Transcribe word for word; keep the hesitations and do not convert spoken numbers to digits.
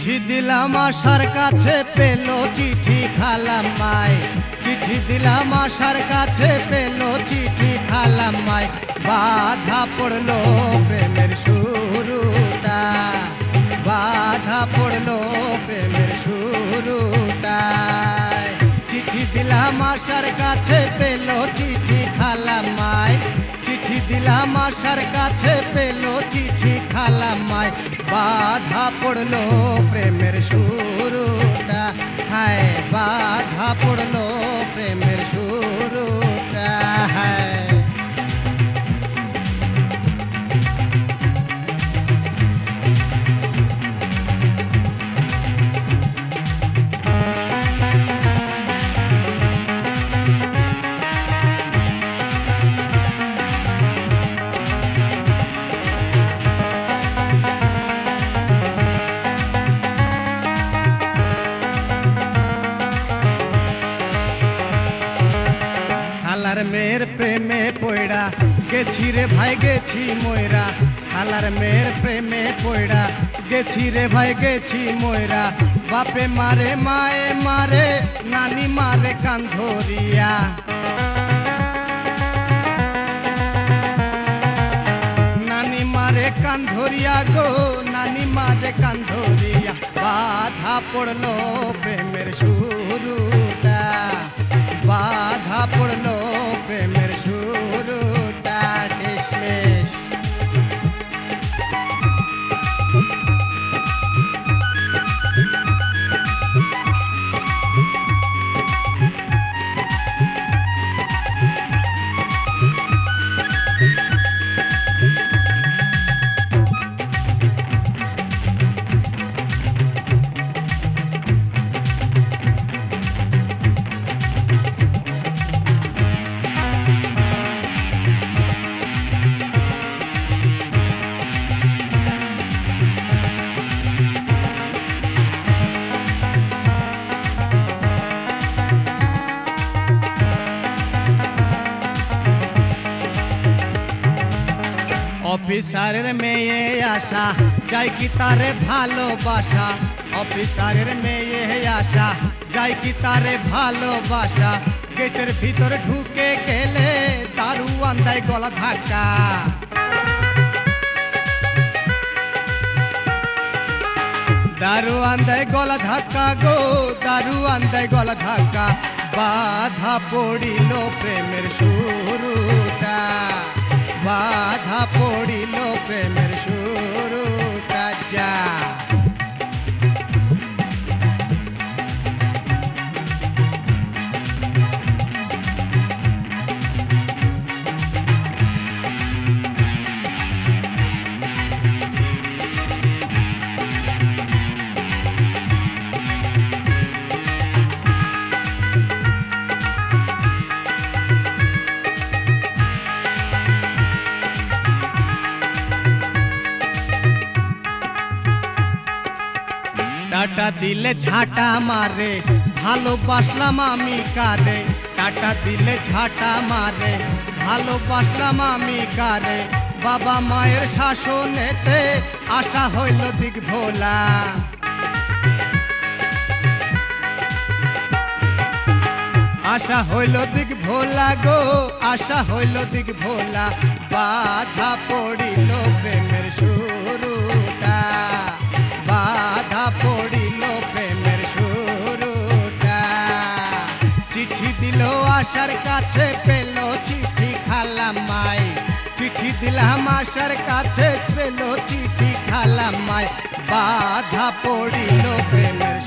চিঠি দিলাম আশার কাছে পেল চিঠি খালাম মাই, চিঠি দিলাম আশার কাছে পেল চিঠি খালাম মাই, বাধা পড়লো প্রেমের শুরুটা, বাধা পড়লো প্রেমের শুরুটা। চিঠি দিলাম আশার কাছে পেল চিঠি খালাম মাই, চিঠি দিলাম আশার কাছে পেল চিঠি খালাম মাই, বাধা পড়লো প্রেমের শুরুটা, হায় বাধা পড়লো প্রেমের শুরুটা হায়। খালার মেয়ের প্রেমে পয়ড়া গেছি রে ভাই গেছি ময়রা, খালার মেয়ের প্রেমে পয়ড়া গেছি রে ভাই গেছি ময়রা, বাপে মারে মায়ে মারে নানি মারে কান্ধরিয়া, নানি মারে কান্ধরিয়া গো নানি মারে কান্ধরিয়া, বাধা পড়লো প্রেমের শুরুটা, বাধা পড়লো প্রেমের শুরুটা শেষমেশ। অফিসারের মেয়ে আশা যাই কি তারে ভালোবাসা, অফিসারের মেয়ে আশা যাই কি তারে ভালোবাসা, গেটের ভিতর ঢুকে গেলে দারুয়ান দেয় গলা ধাক্কা, দারুয়ান দেয় গলা ধাক্কা গো দারুয়ান দেয় গলা ধাক্কা, বাধা পড়িল প্রেমের শুরুটা, বাধা পড়িল প্রেমের শুরুটা যা। টাটা দিলে ঝাঁটা মারে ভালোবাসলাম আমি কারে, টাটা দিলে ঝাঁটা মারে ভালোবাসলাম আমি কারে, বাবা মায়ের শাসনেতে আশা হইল দিক ভোলা, আশা হইল দিক ভোলা গো আশা হইল দিক ভোলা, বাধা পড়িল প্রেমের শুরুটা, বাধা পড়িল প্রেমের শুরুটা। চিঠি দিল আশার কাছে পেল চিঠি খালাম মাই, চিঠি দিলাম আশার কাছে পেল চিঠি খালাম মাই, বাধা পড়িল প্রেমের